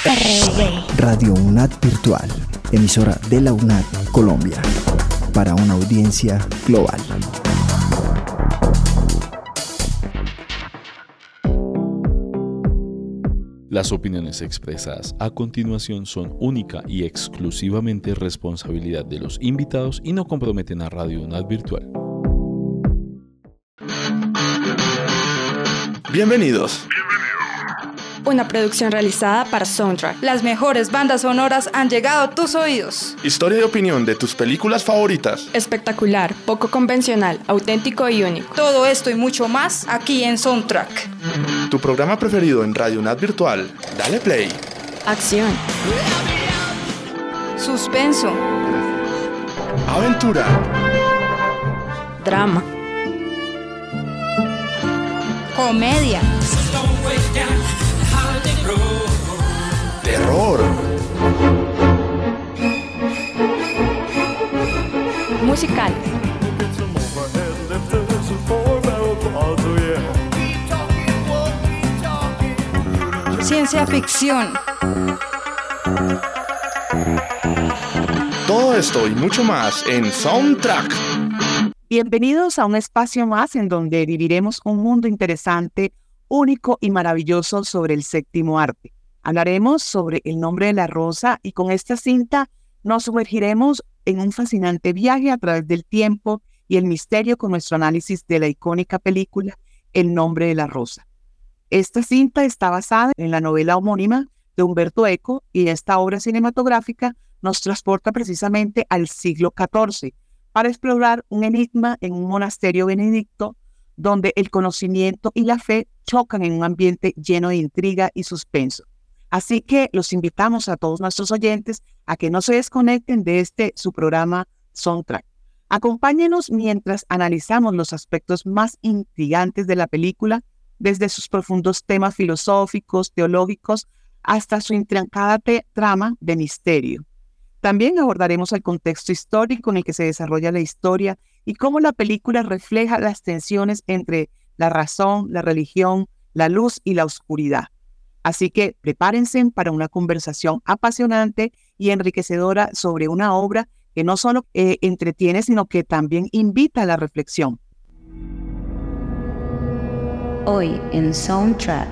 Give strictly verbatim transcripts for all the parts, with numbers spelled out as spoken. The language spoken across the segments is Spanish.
Radio UNAD Virtual, emisora de la UNAD Colombia, para una audiencia global. Las opiniones expresadas a continuación son única y exclusivamente responsabilidad de los invitados y no comprometen a Radio UNAD Virtual. Bienvenidos. Una producción realizada para Soundtrack. Las mejores bandas sonoras han llegado a tus oídos. Historia y opinión de tus películas favoritas. Espectacular, poco convencional, auténtico y único. Todo esto y mucho más aquí en Soundtrack. Tu programa preferido en Radio UNAD Virtual. Dale play. Acción. Suspenso. Aventura. Drama. Comedia. Terror. Musical. Ciencia ficción. Todo esto y mucho más en Soundtrack. Bienvenidos a un espacio más en donde viviremos un mundo interesante, único y maravilloso sobre el séptimo arte. Hablaremos sobre El nombre de la rosa y con esta cinta nos sumergiremos en un fascinante viaje a través del tiempo y el misterio con nuestro análisis de la icónica película El nombre de la rosa. Esta cinta está basada en la novela homónima de Umberto Eco y esta obra cinematográfica nos transporta precisamente al siglo catorce para explorar un enigma en un monasterio benedicto donde el conocimiento y la fe chocan en un ambiente lleno de intriga y suspenso. Así que los invitamos a todos nuestros oyentes a que no se desconecten de este su programa Soundtrack. Acompáñenos mientras analizamos los aspectos más intrigantes de la película, desde sus profundos temas filosóficos, teológicos, hasta su intrincada te- trama de misterio. También abordaremos el contexto histórico en el que se desarrolla la historia y cómo la película refleja las tensiones entre la razón, la religión, la luz y la oscuridad. Así que prepárense para una conversación apasionante y enriquecedora sobre una obra que no solo eh, entretiene, sino que también invita a la reflexión. Hoy en Soundtrack.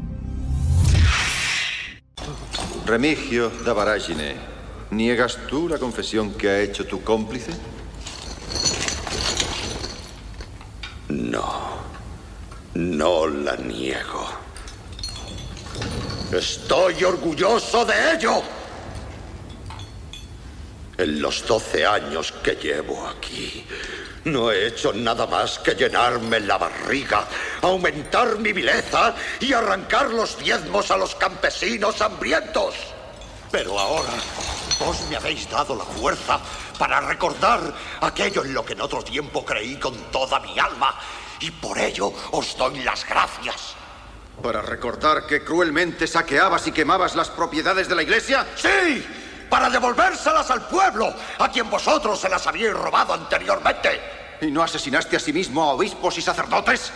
Remigio da Varagine, ¿niegas tú la confesión que ha hecho tu cómplice? No, no la niego. Estoy orgulloso de ello. En los doce años que llevo aquí, no he hecho nada más que llenarme la barriga, aumentar mi vileza y arrancar los diezmos a los campesinos hambrientos. Pero ahora, vos me habéis dado la fuerza para recordar aquello en lo que en otro tiempo creí con toda mi alma, y por ello os doy las gracias. ¿Para recordar que cruelmente saqueabas y quemabas las propiedades de la iglesia? ¡Sí! Para devolvérselas al pueblo, a quien vosotros se las habíais robado anteriormente. ¿Y no asesinaste a sí mismo a obispos y sacerdotes?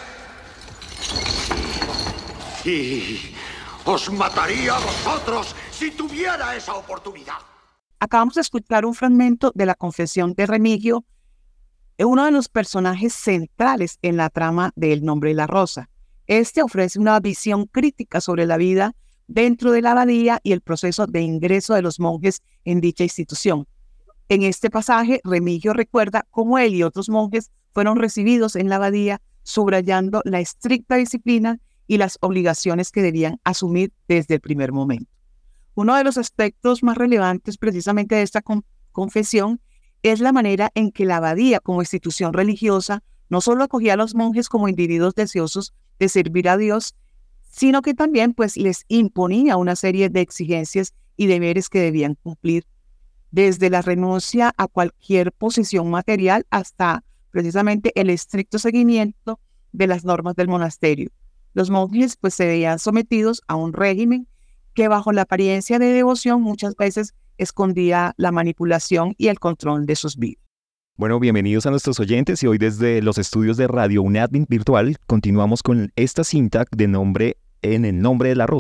Y os mataría a vosotros si tuviera esa oportunidad. Acabamos de escuchar un fragmento de la confesión de Remigio, uno de los personajes centrales en la trama de El nombre de la rosa. Este ofrece una visión crítica sobre la vida dentro de la abadía y el proceso de ingreso de los monjes en dicha institución. En este pasaje, Remigio recuerda cómo él y otros monjes fueron recibidos en la abadía, subrayando la estricta disciplina y las obligaciones que debían asumir desde el primer momento. Uno de los aspectos más relevantes precisamente de esta con- confesión es la manera en que la abadía como institución religiosa no solo acogía a los monjes como individuos deseosos de servir a Dios, sino que también pues, les imponía una serie de exigencias y deberes que debían cumplir, desde la renuncia a cualquier posición material hasta precisamente el estricto seguimiento de las normas del monasterio. Los monjes pues, se veían sometidos a un régimen que bajo la apariencia de devoción muchas veces escondía la manipulación y el control de sus vidas. Bueno, bienvenidos a nuestros oyentes y hoy desde los estudios de Radio UNAD Virtual continuamos con esta cinta de nombre En el nombre de la rosa,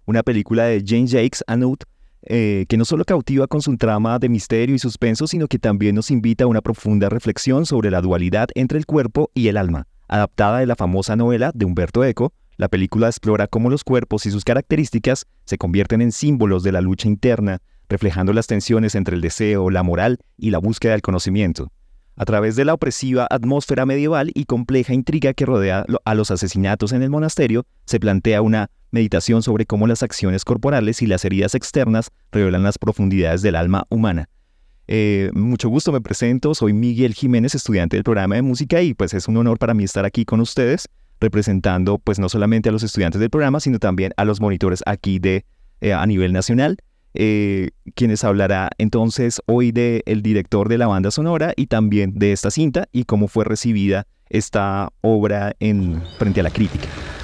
una película de Jane Jacques Anut, eh, que no solo cautiva con su trama de misterio y suspenso, sino que también nos invita a una profunda reflexión sobre la dualidad entre el cuerpo y el alma. Adaptada de la famosa novela de Umberto Eco, la película explora cómo los cuerpos y sus características se convierten en símbolos de la lucha interna, reflejando las tensiones entre el deseo, la moral y la búsqueda del conocimiento. A través de la opresiva atmósfera medieval y compleja intriga que rodea a los asesinatos en el monasterio, se plantea una meditación sobre cómo las acciones corporales y las heridas externas revelan las profundidades del alma humana. Eh, mucho gusto, me presento, soy Miguel Jiménez, estudiante del programa de música, y pues es un honor para mí estar aquí con ustedes, representando pues no solamente a los estudiantes del programa, sino también a los monitores aquí de, eh, a nivel nacional. Eh, quienes hablará entonces hoy del director de la banda sonora y también de esta cinta y cómo fue recibida esta obra en, frente a la crítica.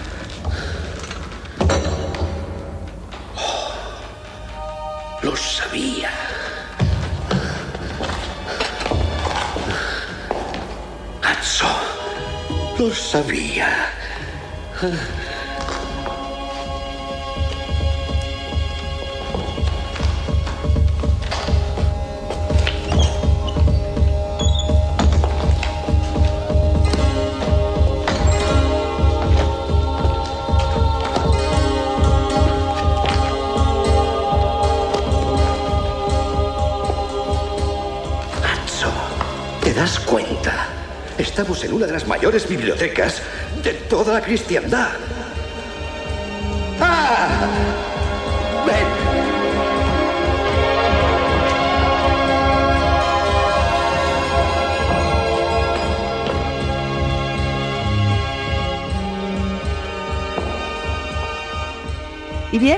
Oh, lo sabía. Atso, lo sabía. ¿Te das cuenta? Estamos en una de las mayores bibliotecas de toda la cristiandad. ¡Ah! ¡Ven! Y bien,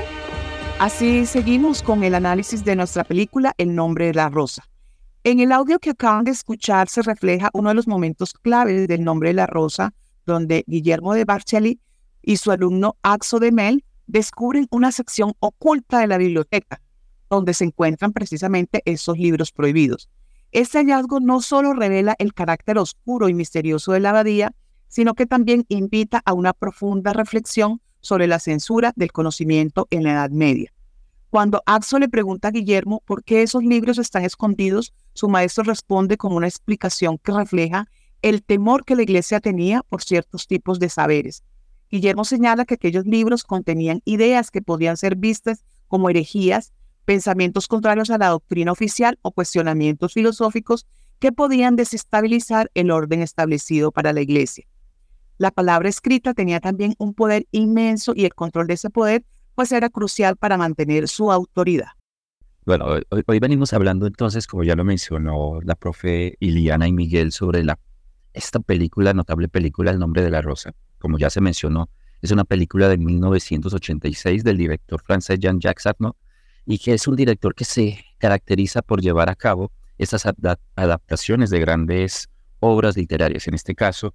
así seguimos con el análisis de nuestra película El nombre de la rosa. En el audio que acaban de escuchar se refleja uno de los momentos claves del Nombre de la Rosa, donde Guillermo de Barcelli y su alumno Axo de Mel descubren una sección oculta de la biblioteca, donde se encuentran precisamente esos libros prohibidos. Este hallazgo no solo revela el carácter oscuro y misterioso de la abadía, sino que también invita a una profunda reflexión sobre la censura del conocimiento en la Edad Media. Cuando Axo le pregunta a Guillermo por qué esos libros están escondidos, su maestro responde con una explicación que refleja el temor que la iglesia tenía por ciertos tipos de saberes. Guillermo señala que aquellos libros contenían ideas que podían ser vistas como herejías, pensamientos contrarios a la doctrina oficial o cuestionamientos filosóficos que podían desestabilizar el orden establecido para la iglesia. La palabra escrita tenía también un poder inmenso y el control de ese poder pues era crucial para mantener su autoridad. Bueno, hoy, hoy venimos hablando entonces, como ya lo mencionó la profe Iliana y Miguel, sobre la, esta película, notable película, El nombre de la rosa. Como ya se mencionó, es una película de mil novecientos ochenta y seis del director francés Jean-Jacques Annaud, y que es un director que se caracteriza por llevar a cabo estas adap- adaptaciones de grandes obras literarias. En este caso,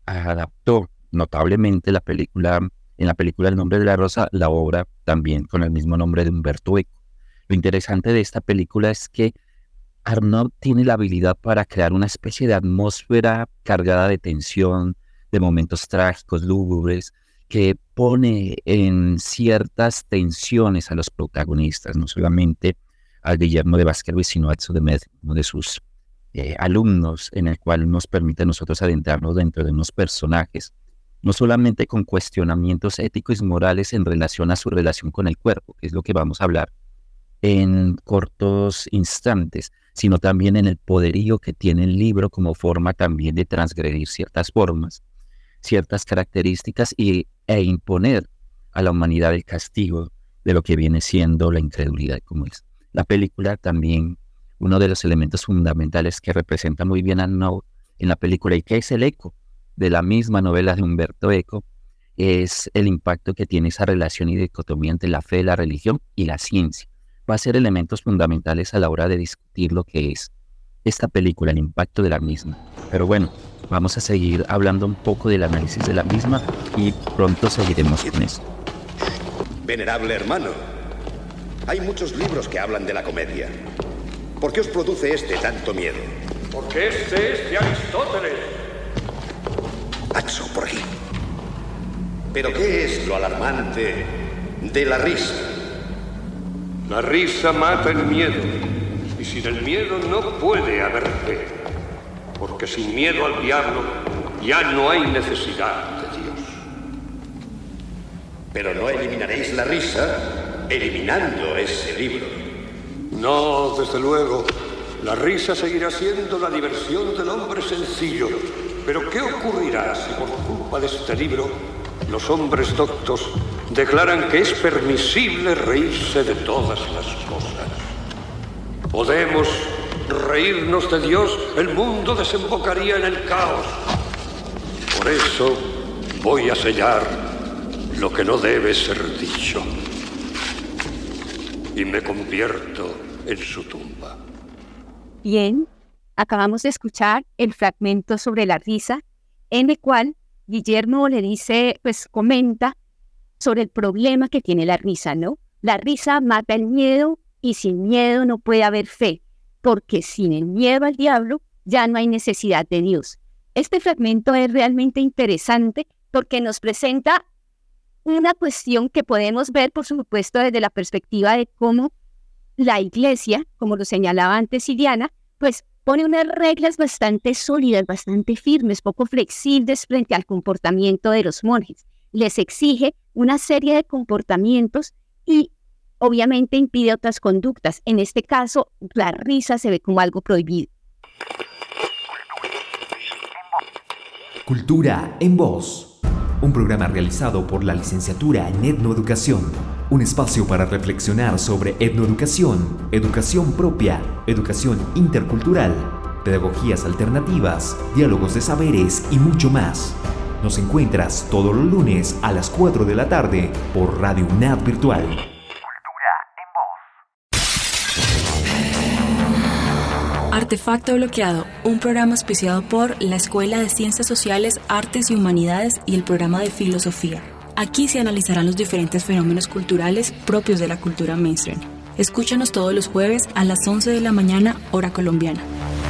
adaptó notablemente la película, en la película El nombre de la rosa, la obra también con el mismo nombre de Umberto Eco. Lo interesante de esta película es que Arnaud tiene la habilidad para crear una especie de atmósfera cargada de tensión, de momentos trágicos, lúgubres, que pone en ciertas tensiones a los protagonistas, no solamente a Guillermo de Baskerville, sino a Axo de Mel, uno de sus eh, alumnos, en el cual nos permite a nosotros adentrarnos dentro de unos personajes, no solamente con cuestionamientos éticos y morales en relación a su relación con el cuerpo, que es lo que vamos a hablar en cortos instantes, sino también en el poderío que tiene el libro como forma también de transgredir ciertas formas, ciertas características y, e imponer a la humanidad el castigo de lo que viene siendo la incredulidad, como es. La película también, uno de los elementos fundamentales que representa muy bien a Arnaud en la película y que es el eco de la misma novela de Umberto Eco, es el impacto que tiene esa relación y dicotomía entre la fe, la religión y la ciencia. Va a ser elementos fundamentales a la hora de discutir lo que es esta película, el impacto de la misma. Pero bueno, vamos a seguir hablando un poco del análisis de la misma y pronto seguiremos con esto. Venerable hermano, hay muchos libros que hablan de la comedia. ¿Por qué os produce este tanto miedo? Porque este es de Aristóteles. Axo, por aquí. ¿Pero qué es lo alarmante de la risa. La risa mata el miedo, y sin el miedo no puede haber fe, porque sin miedo al diablo ya no hay necesidad de Dios. Pero no eliminaréis la risa eliminando ese libro. No, desde luego. La risa seguirá siendo la diversión del hombre sencillo. Pero ¿qué ocurrirá si por culpa de este libro los hombres doctos declaran que es permisible reírse de todas las cosas? Podemos reírnos de Dios, el mundo desembocaría en el caos. Por eso voy a sellar lo que no debe ser dicho. Y me convierto en su tumba. Bien, acabamos de escuchar el fragmento sobre la risa, en el cual Guillermo le dice, pues comenta sobre el problema que tiene la risa, ¿no? La risa mata el miedo y sin miedo no puede haber fe, porque sin el miedo al diablo ya no hay necesidad de Dios. Este fragmento es realmente interesante porque nos presenta una cuestión que podemos ver, por supuesto, desde la perspectiva de cómo la Iglesia, como lo señalaba antes Iliana, pues pone unas reglas bastante sólidas, bastante firmes, poco flexibles frente al comportamiento de los monjes. Les exige una serie de comportamientos y obviamente impide otras conductas. En este caso, la risa se ve como algo prohibido. Cultura en Voz. Un programa realizado por la licenciatura en Etnoeducación. Un espacio para reflexionar sobre etnoeducación, educación propia, educación intercultural, pedagogías alternativas, diálogos de saberes y mucho más. Nos encuentras todos los lunes a las cuatro de la tarde por Radio UNAD Virtual. Artefacto bloqueado, un programa auspiciado por la Escuela de Ciencias Sociales, Artes y Humanidades y el programa de Filosofía. Aquí se analizarán los diferentes fenómenos culturales propios de la cultura mainstream. Escúchanos todos los jueves a las once de la mañana, hora colombiana.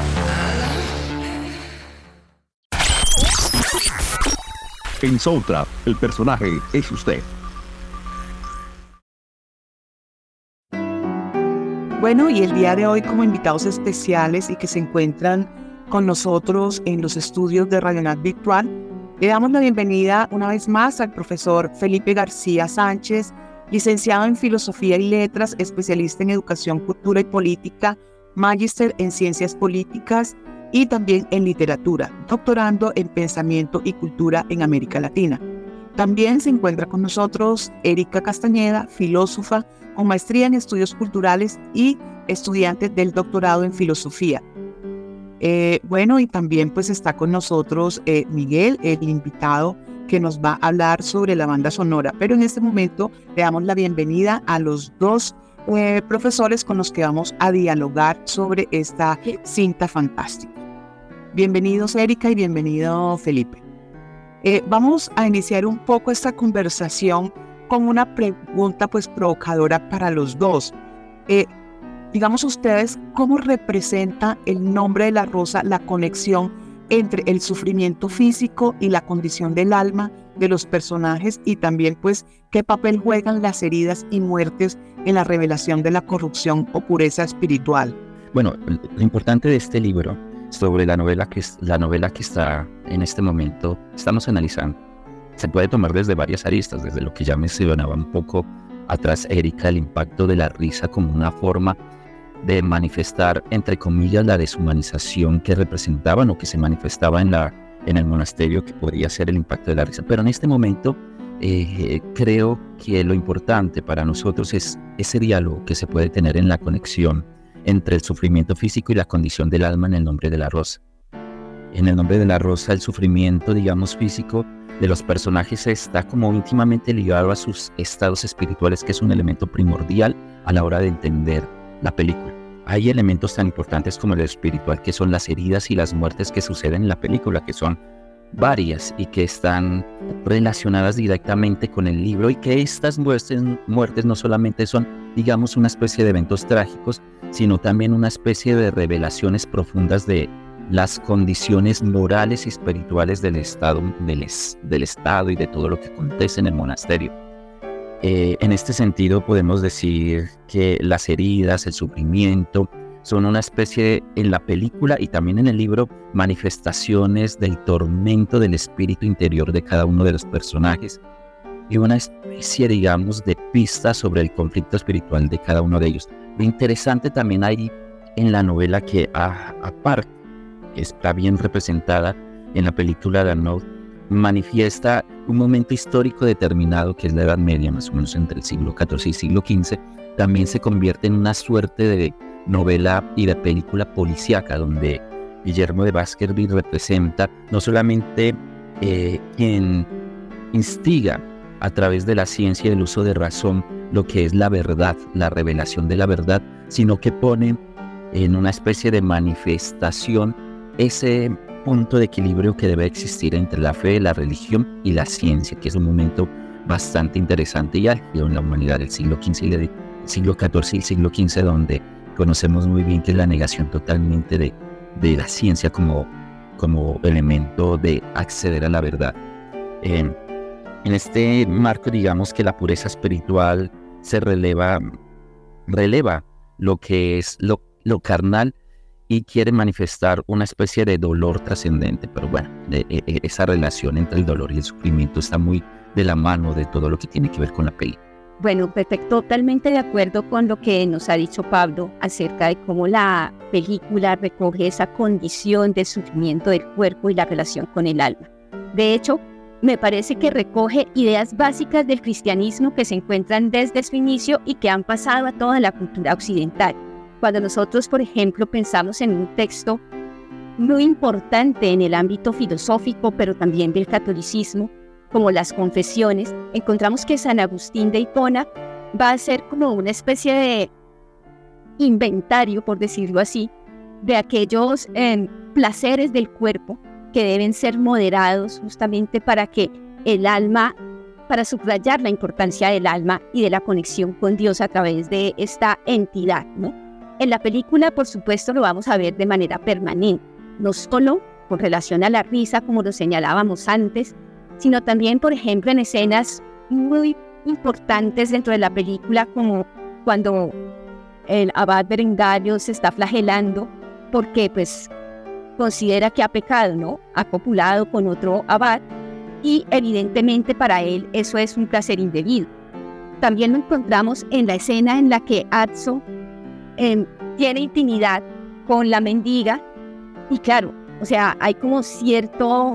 En Soundtrap, el personaje es usted. Bueno, y el día de hoy como invitados especiales y que se encuentran con nosotros en los estudios de Radio UNAD Virtual, le damos la bienvenida una vez más al profesor Felipe García Sánchez, licenciado en Filosofía y Letras, especialista en Educación, Cultura y Política, magíster en Ciencias Políticas y también en Literatura, doctorando en Pensamiento y Cultura en América Latina. También se encuentra con nosotros Erika Castañeda, filósofa con maestría en Estudios Culturales y estudiante del doctorado en Filosofía. Eh, bueno, y también pues está con nosotros eh, Miguel, el invitado que nos va a hablar sobre la banda sonora. Pero en este momento le damos la bienvenida a los dos eh, profesores con los que vamos a dialogar sobre esta cinta fantástica. Bienvenidos Erika y bienvenido Felipe. Eh, vamos a iniciar un poco esta conversación con una pregunta pues provocadora para los dos. Eh, digamos ustedes, ¿cómo representa el nombre de la rosa la conexión entre el sufrimiento físico y la condición del alma de los personajes y también pues qué papel juegan las heridas y muertes en la revelación de la corrupción o pureza espiritual? Bueno, lo importante de este libro sobre la novela que, la novela que está en este momento estamos analizando se puede tomar desde varias aristas, desde lo que ya mencionaba un poco atrás Erika, el impacto de la risa como una forma de manifestar, entre comillas, la deshumanización que representaban o que se manifestaba en, la, en el monasterio, que podría ser el impacto de la risa. Pero en este momento eh, creo que lo importante para nosotros es ese diálogo que se puede tener en la conexión entre el sufrimiento físico y la condición del alma en el nombre de la rosa. En el nombre de la rosa, el sufrimiento, digamos, físico de los personajes está como íntimamente ligado a sus estados espirituales, que es un elemento primordial a la hora de entender la película. Hay elementos tan importantes como el espiritual, que son las heridas y las muertes que suceden en la película, que son varias y que están relacionadas directamente con el libro, y que estas muertes, muertes no solamente son, digamos, una especie de eventos trágicos, sino también una especie de revelaciones profundas de las condiciones morales y espirituales del estado, del, es, del estado y de todo lo que acontece en el monasterio. Eh, en este sentido podemos decir que las heridas, el sufrimiento, son una especie, en la película y también en el libro, manifestaciones del tormento del espíritu interior de cada uno de los personajes y una especie, digamos, de pista sobre el conflicto espiritual de cada uno de ellos. Lo interesante también hay en la novela que, a, aparte, está bien representada en la película de Arnaud, manifiesta un momento histórico determinado que es la Edad Media, más o menos entre el siglo catorce y siglo quince. También se convierte en una suerte de novela y de película policíaca, donde Guillermo de Baskerville representa no solamente eh, quien instiga a través de la ciencia y el uso de razón lo que es la verdad, la revelación de la verdad, sino que pone en una especie de manifestación ese punto de equilibrio que debe existir entre la fe, la religión y la ciencia, que es un momento bastante interesante y álgido en la humanidad del siglo quince y el siglo catorce y el siglo quince, donde conocemos muy bien que es la negación totalmente de, de la ciencia como, como elemento de acceder a la verdad. Eh, en este marco, digamos que la pureza espiritual se releva, releva lo que es lo, lo carnal y quiere manifestar una especie de dolor trascendente, pero bueno, de, de, de esa relación entre el dolor y el sufrimiento está muy de la mano de todo lo que tiene que ver con la película. Bueno, perfecto, totalmente de acuerdo con lo que nos ha dicho Pablo acerca de cómo la película recoge esa condición de sufrimiento del cuerpo y la relación con el alma. De hecho, me parece que recoge ideas básicas del cristianismo que se encuentran desde su inicio y que han pasado a toda la cultura occidental. Cuando nosotros, por ejemplo, pensamos en un texto muy importante en el ámbito filosófico, pero también del catolicismo, como las confesiones, encontramos que San Agustín de Hipona va a ser como una especie de inventario, por decirlo así, de aquellos eh, placeres del cuerpo que deben ser moderados justamente para que el alma, para subrayar la importancia del alma y de la conexión con Dios a través de esta entidad, ¿no? En la película, por supuesto, lo vamos a ver de manera permanente, no solo con relación a la risa, como lo señalábamos antes, sino también, por ejemplo, en escenas muy importantes dentro de la película, como cuando el abad Berengario se está flagelando porque pues considera que ha pecado, ¿no? Ha copulado con otro abad y evidentemente para él eso es un placer indebido. También lo encontramos en la escena en la que Atso eh, tiene intimidad con la mendiga y claro, o sea, hay como cierto...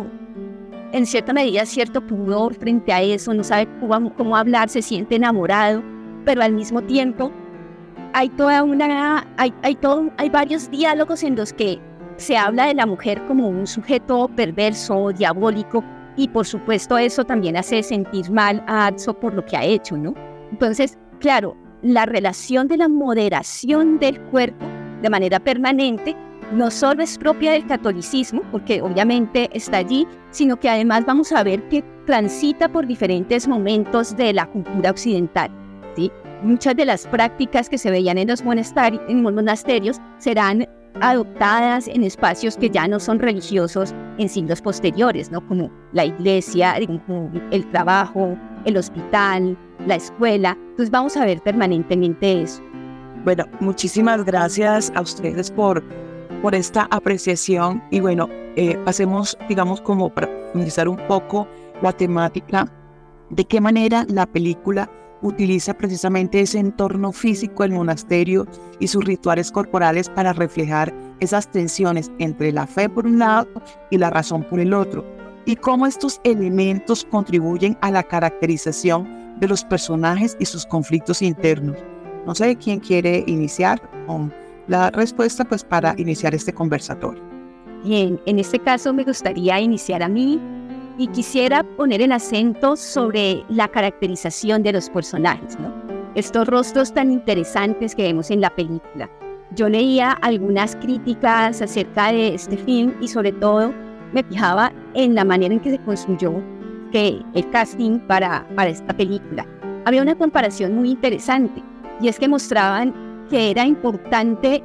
en cierta medida cierto pudor frente a eso, no sabe cómo, cómo hablar, se siente enamorado, pero al mismo tiempo hay toda una, hay, hay, todo, hay varios diálogos en los que se habla de la mujer como un sujeto perverso, diabólico, y por supuesto eso también hace sentir mal a Atso por lo que ha hecho, ¿no? Entonces, claro, la relación de la moderación del cuerpo de manera permanente no solo es propia del catolicismo, porque obviamente está allí, sino que además vamos a ver que transita por diferentes momentos de la cultura occidental, ¿sí? Muchas de las prácticas que se veían en los monasterios, en los monasterios serán adoptadas en espacios que ya no son religiosos en siglos posteriores, ¿no? Como la iglesia, el trabajo, el hospital, la escuela. Entonces vamos a ver permanentemente eso. Bueno, muchísimas gracias a ustedes por por esta apreciación y bueno, eh, pasemos, digamos, como para profundizar un poco la temática, de qué manera la película utiliza precisamente ese entorno físico del monasterio y sus rituales corporales para reflejar esas tensiones entre la fe por un lado y la razón por el otro, y cómo estos elementos contribuyen a la caracterización de los personajes y sus conflictos internos. No sé quién quiere iniciar con la respuesta pues para iniciar este conversatorio. Bien, en este caso me gustaría iniciar a mí y quisiera poner el acento sobre la caracterización de los personajes, ¿no? Estos rostros tan interesantes que vemos en la película. Yo leía algunas críticas acerca de este film y sobre todo me fijaba en la manera en que se construyó que el casting para, para esta película. Había una comparación muy interesante y es que mostraban que era importante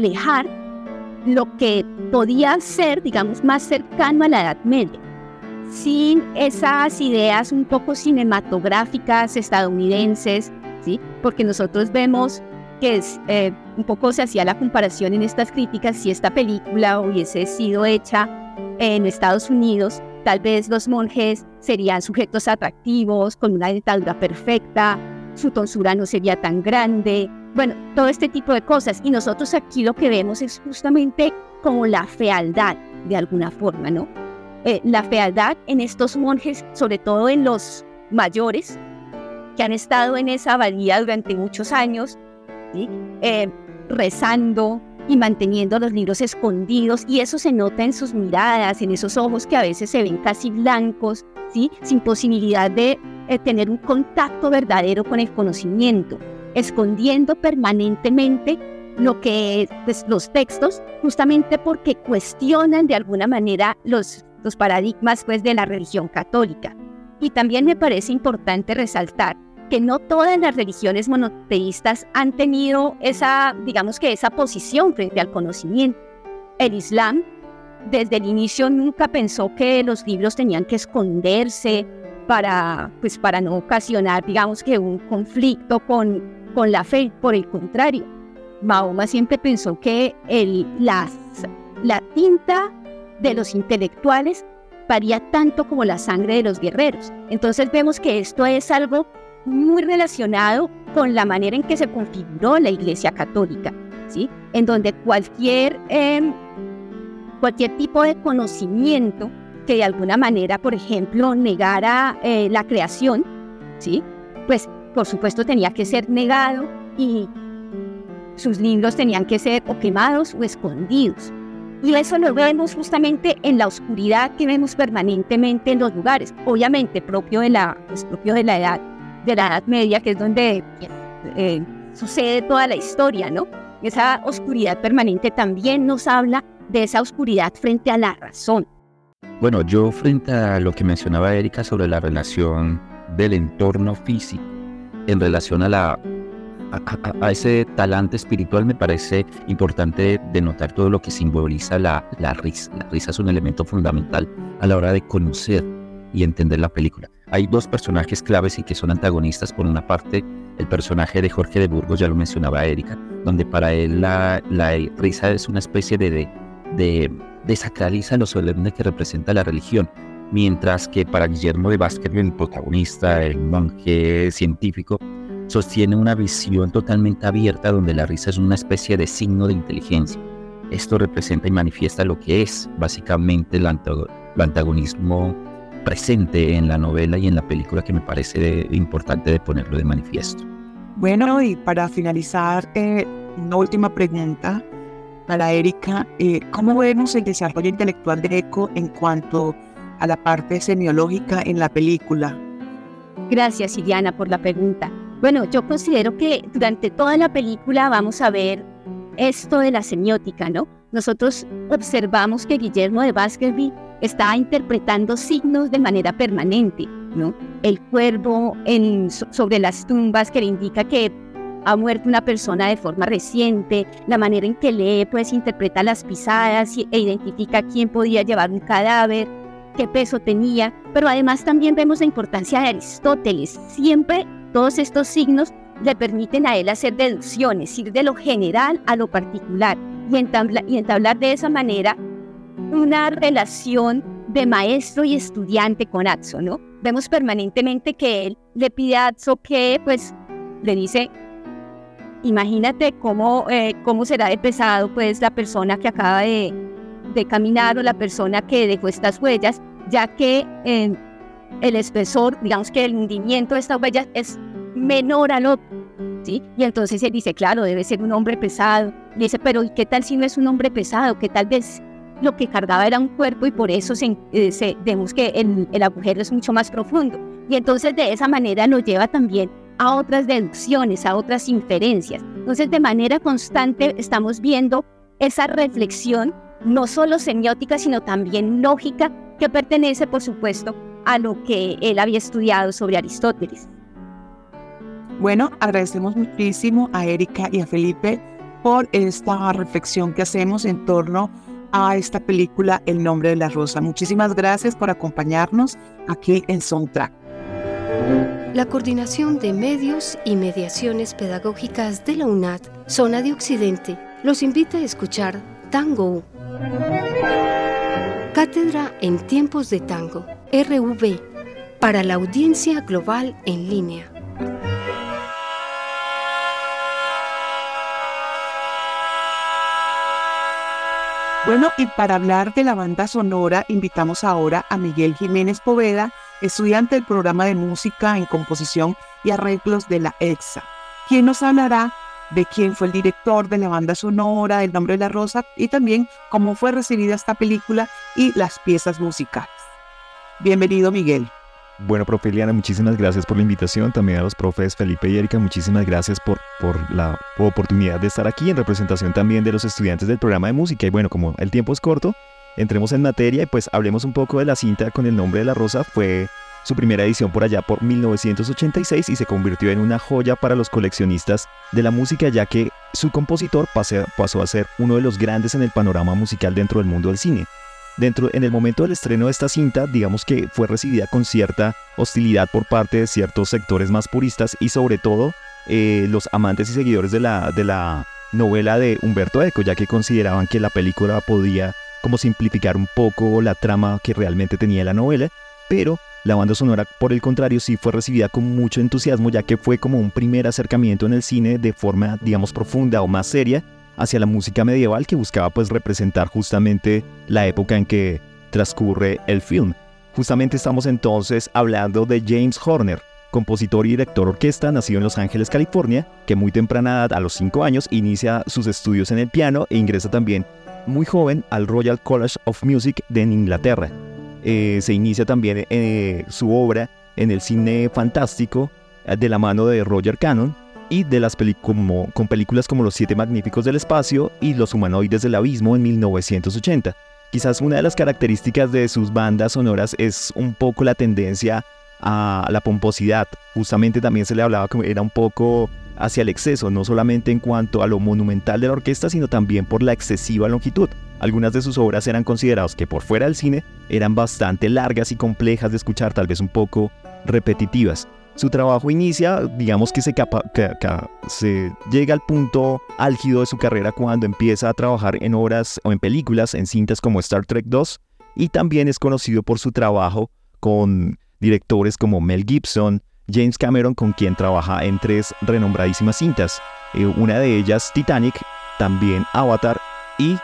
reflejar lo que podía ser, digamos, más cercano a la Edad Media, sin esas ideas un poco cinematográficas estadounidenses, ¿sí? Porque nosotros vemos que es, eh, un poco se hacía la comparación en estas críticas, si esta película hubiese sido hecha en Estados Unidos, tal vez los monjes serían sujetos atractivos, con una dentadura perfecta, su tonsura no sería tan grande, bueno, todo este tipo de cosas. Y nosotros aquí lo que vemos es justamente como la fealdad, de alguna forma, ¿no? Eh, la fealdad en estos monjes, sobre todo en los mayores, que han estado en esa abadía durante muchos años, ¿sí? eh, rezando y manteniendo los libros escondidos, y eso se nota en sus miradas, en esos ojos que a veces se ven casi blancos, ¿sí? Sin posibilidad de eh, tener un contacto verdadero con el conocimiento, escondiendo permanentemente lo que es, pues, los textos, justamente porque cuestionan de alguna manera los, los paradigmas, pues, de la religión católica. Y también me parece importante resaltar que no todas las religiones monoteístas han tenido esa, digamos que esa posición frente al conocimiento. El Islam, desde el inicio, nunca pensó que los libros tenían que esconderse para, pues, para no ocasionar, digamos que un conflicto con, con la fe. Por el contrario, Mahoma siempre pensó que el, las, la tinta de los intelectuales varía tanto como la sangre de los guerreros. Entonces vemos que esto es algo muy relacionado con la manera en que se configuró la Iglesia Católica, ¿sí? En donde cualquier, eh, cualquier tipo de conocimiento que de alguna manera, por ejemplo, negara eh, la creación, ¿sí? Pues por supuesto tenía que ser negado y sus libros tenían que ser o quemados o escondidos. Y eso lo vemos justamente en la oscuridad que vemos permanentemente en los lugares, obviamente propio de la, pues, propio de la edad, de la Edad Media, que es donde eh, sucede toda la historia, ¿no? Esa oscuridad permanente también nos habla de esa oscuridad frente a la razón. Bueno, yo frente a lo que mencionaba Erika sobre la relación del entorno físico en relación a la A, a, a ese talante espiritual, me parece importante denotar todo lo que simboliza la, la risa. La risa es un elemento fundamental a la hora de conocer y entender la película. Hay dos personajes claves y que son antagonistas. Por una parte, el personaje de Jorge de Burgos, ya lo mencionaba Erika, donde para él la, la risa es una especie de, de, de desacraliza lo solemne que representa la religión, mientras que para Guillermo de Baskerville, el protagonista, el monje científico, sostiene una visión totalmente abierta donde la risa es una especie de signo de inteligencia. Esto representa y manifiesta lo que es básicamente el, antago- el antagonismo presente en la novela y en la película, que me parece de, importante de ponerlo de manifiesto. Bueno, y para finalizar, eh, una última pregunta para Erika. Eh, ¿Cómo vemos el desarrollo intelectual de Eco en cuanto a la parte semiológica en la película? Gracias, Iliana, por la pregunta. Bueno, yo considero que durante toda la película vamos a ver esto de la semiótica, ¿no? Nosotros observamos que Guillermo de Baskerville está interpretando signos de manera permanente, ¿no? El cuervo en, sobre las tumbas, que le indica que ha muerto una persona de forma reciente, la manera en que lee, pues interpreta las pisadas e identifica quién podía llevar un cadáver, qué peso tenía, pero además también vemos la importancia de Aristóteles. Siempre todos estos signos le permiten a él hacer deducciones, ir de lo general a lo particular y entablar, y entablar de esa manera una relación de maestro y estudiante con Atzo, ¿no? Vemos permanentemente que él le pide a Atzo que, pues, le dice, imagínate cómo, eh, cómo será de pesado, pues, la persona que acaba de, de caminar o la persona que dejó estas huellas, ya que eh, el espesor, digamos que el hundimiento de estas huellas es menor al otro, ¿sí? Y entonces él dice, claro, debe ser un hombre pesado. Y dice, pero ¿y qué tal si no es un hombre pesado? Que tal vez lo que cargaba era un cuerpo y por eso se, eh, se, vemos que el, el agujero es mucho más profundo. Y entonces de esa manera lo lleva también a otras deducciones, a otras inferencias. Entonces de manera constante estamos viendo esa reflexión, no solo semiótica, sino también lógica, que pertenece, por supuesto, a lo que él había estudiado sobre Aristóteles. Bueno, agradecemos muchísimo a Erika y a Felipe por esta reflexión que hacemos en torno a esta película El nombre de la rosa. Muchísimas gracias por acompañarnos aquí en Soundtrack. La Coordinación de Medios y Mediaciones Pedagógicas de la UNAD, Zona de Occidente, los invita a escuchar Tango. Cátedra en Tiempos de Tango, R V, para la audiencia global en línea. Bueno, y para hablar de la banda sonora, invitamos ahora a Miguel Jiménez Poveda, estudiante del programa de música en composición y arreglos de la EXA, quien nos hablará de quién fue el director de la banda sonora, del nombre de la rosa y también cómo fue recibida esta película y las piezas musicales. Bienvenido, Miguel. Bueno, profe Eliana, muchísimas gracias por la invitación. También a los profes Felipe y Erika, muchísimas gracias por, por la oportunidad de estar aquí en representación también de los estudiantes del programa de música. Y bueno, como el tiempo es corto, entremos en materia y pues hablemos un poco de la cinta con el nombre de la rosa. Fue su primera edición por allá por mil novecientos ochenta y seis y se convirtió en una joya para los coleccionistas de la música, ya que su compositor pase, pasó a ser uno de los grandes en el panorama musical dentro del mundo del cine. Dentro, en el momento del estreno de esta cinta, digamos que fue recibida con cierta hostilidad por parte de ciertos sectores más puristas y sobre todo eh, los amantes y seguidores de la, de la novela de Umberto Eco, ya que consideraban que la película podía como simplificar un poco la trama que realmente tenía la novela, pero la banda sonora, por el contrario, sí fue recibida con mucho entusiasmo, ya que fue como un primer acercamiento en el cine de forma, digamos, profunda o más seria hacia la música medieval que buscaba pues representar justamente la época en que transcurre el film. Justamente estamos entonces hablando de James Horner, compositor y director orquesta, nacido en Los Ángeles, California, que muy temprana edad, a los cinco años, inicia sus estudios en el piano e ingresa también muy joven al Royal College of Music de Inglaterra. Eh, se inicia también eh, su obra en el cine fantástico eh, de la mano de Roger Cannon y de las peli- como, con películas como Los Siete Magníficos del Espacio y Los Humanoides del Abismo en mil novecientos ochenta. Quizás una de las características de sus bandas sonoras es un poco la tendencia a la pomposidad. Justamente también se le hablaba que era un poco hacia el exceso, no solamente en cuanto a lo monumental de la orquesta, sino también por la excesiva longitud. Algunas de sus obras eran consideradas que por fuera del cine eran bastante largas y complejas de escuchar, tal vez un poco repetitivas. Su trabajo inicia, digamos que se, capa, que, que se llega al punto álgido de su carrera cuando empieza a trabajar en obras o en películas, en cintas como Star Trek dos, y también es conocido por su trabajo con directores como Mel Gibson, James Cameron, con quien trabaja en tres renombradísimas cintas, eh, una de ellas Titanic, también Avatar y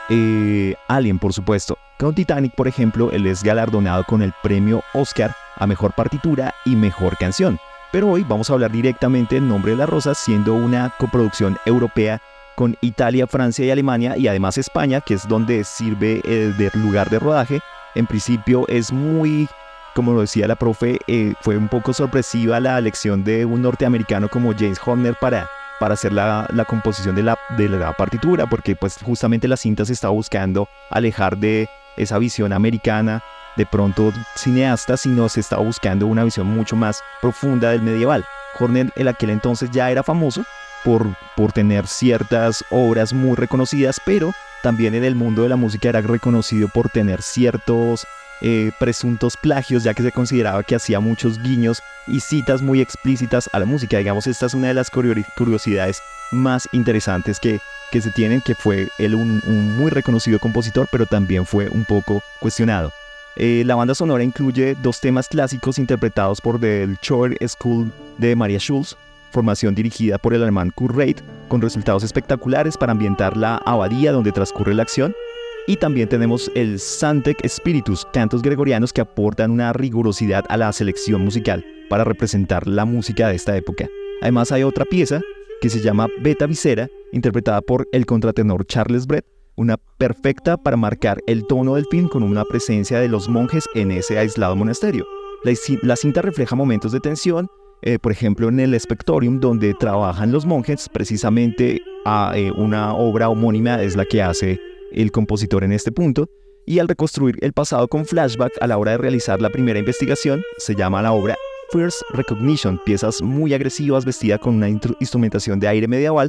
eh, Alien, por supuesto. Con Titanic, por ejemplo, él es galardonado con el premio Oscar a Mejor Partitura y Mejor Canción. Pero hoy vamos a hablar directamente del Nombre de la Rosa, siendo una coproducción europea con Italia, Francia y Alemania, y además España, que es donde sirve el de lugar de rodaje. En principio es muy, como lo decía la profe, eh, fue un poco sorpresiva la elección de un norteamericano como James Horner para, para hacer la, la composición de la, de la partitura, porque pues justamente la cinta se estaba buscando alejar de esa visión americana de pronto cineasta, sino se estaba buscando una visión mucho más profunda del medieval. Horner en aquel entonces ya era famoso por, por tener ciertas obras muy reconocidas, pero también en el mundo de la música era reconocido por tener ciertos eh, presuntos plagios, ya que se consideraba que hacía muchos guiños y citas muy explícitas a la música. Digamos, esta es una de las curiosidades más interesantes que, que se tienen, que fue él un, un muy reconocido compositor, pero también fue un poco cuestionado. Eh, la banda sonora incluye dos temas clásicos interpretados por The Choir School de Maria Schulz, formación dirigida por el alemán Kurt Reid, con resultados espectaculares para ambientar la abadía donde transcurre la acción. Y también tenemos el Sancte Spiritus, cantos gregorianos que aportan una rigurosidad a la selección musical para representar la música de esta época. Además hay otra pieza que se llama Beta Visera, interpretada por el contratenor Charles Brett, una perfecta para marcar el tono del film con una presencia de los monjes en ese aislado monasterio. La, la cinta refleja momentos de tensión, eh, por ejemplo en el Spectorium, donde trabajan los monjes. Precisamente a, eh, una obra homónima es la que hace el compositor en este punto, y al reconstruir el pasado con flashback a la hora de realizar la primera investigación, se llama la obra First Recognition, piezas muy agresivas vestidas con una instrumentación de aire medieval,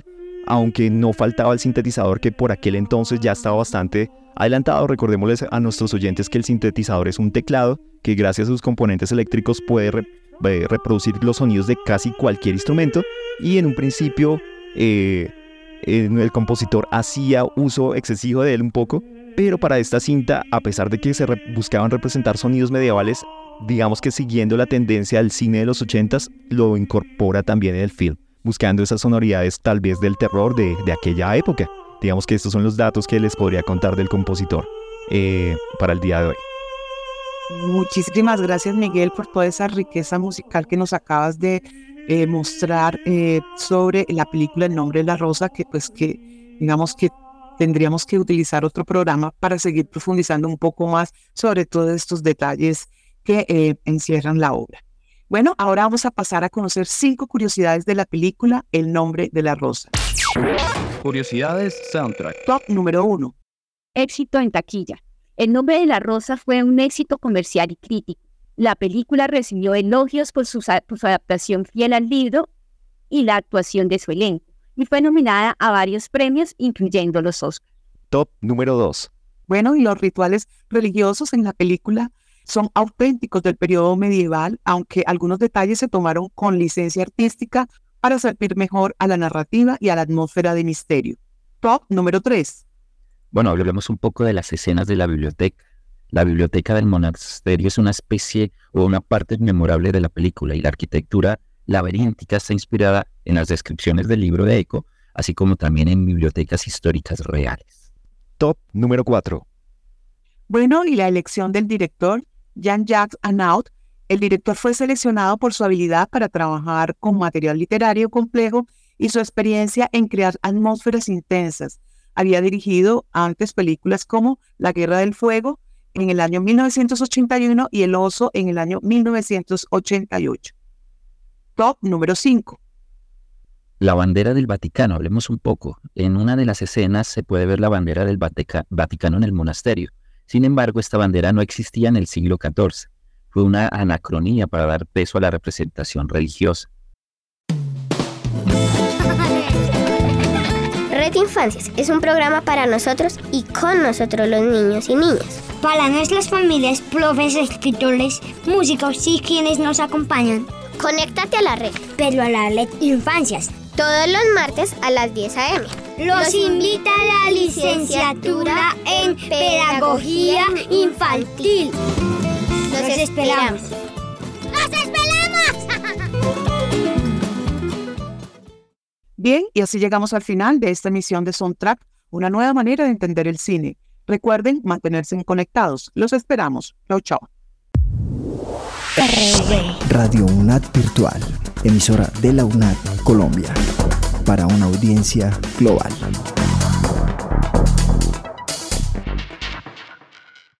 aunque no faltaba el sintetizador que por aquel entonces ya estaba bastante adelantado. Recordémosles a nuestros oyentes que el sintetizador es un teclado que gracias a sus componentes eléctricos puede re- eh, reproducir los sonidos de casi cualquier instrumento, y en un principio eh, el compositor hacía uso excesivo de él un poco, pero para esta cinta, a pesar de que se re- buscaban representar sonidos medievales, digamos que siguiendo la tendencia del cine de los ochentas, lo incorpora también en el film, buscando esas sonoridades tal vez del terror de, de aquella época. Digamos que estos son los datos que les podría contar del compositor eh, para el día de hoy. Muchísimas gracias, Miguel, por toda esa riqueza musical que nos acabas de eh, mostrar eh, sobre la película El nombre de la rosa, que pues que digamos que tendríamos que utilizar otro programa para seguir profundizando un poco más sobre todos estos detalles que eh, encierran la obra. Bueno, ahora vamos a pasar a conocer cinco curiosidades de la película El nombre de la rosa. Curiosidades Soundtrack. Top número uno. Éxito en taquilla. El nombre de la rosa fue un éxito comercial y crítico. La película recibió elogios por su, por su adaptación fiel al libro y la actuación de su elenco, y fue nominada a varios premios, incluyendo los Oscars. Top número dos. Bueno, y los rituales religiosos en la película son auténticos del periodo medieval, aunque algunos detalles se tomaron con licencia artística para servir mejor a la narrativa y a la atmósfera de misterio. Top número tres. Bueno, hablemos un poco de las escenas de la biblioteca. La biblioteca del monasterio es una especie o una parte memorable de la película, y la arquitectura laberíntica está inspirada en las descripciones del libro de Eco, así como también en bibliotecas históricas reales. Top número cuatro. Bueno, y la elección del director, Jean-Jacques Annaud. El director fue seleccionado por su habilidad para trabajar con material literario complejo y su experiencia en crear atmósferas intensas. Había dirigido antes películas como La Guerra del Fuego en el año mil novecientos ochenta y uno y El Oso en el año mil novecientos ochenta y ocho. Top número cinco. La bandera del Vaticano, hablemos un poco. En una de las escenas se puede ver la bandera del Vatica- Vaticano en el monasterio. Sin embargo, esta bandera no existía en el siglo catorce. Fue una anacronía para dar peso a la representación religiosa. Red Infancias es un programa para nosotros y con nosotros los niños y niñas. Para nuestras familias, profes, escritores, músicos y quienes nos acompañan. Conéctate a la red. Pero a la Red Infancias. Todos los martes a las diez a eme. Los invita a la licenciatura en Pedagogía Infantil. Los esperamos. ¡Los esperamos! Bien, y así llegamos al final de esta emisión de Soundtrack, una nueva manera de entender el cine. Recuerden mantenerse conectados. Los esperamos. Chau, chau. Radio UNAD Virtual, emisora de la UNAD Colombia, para una audiencia global.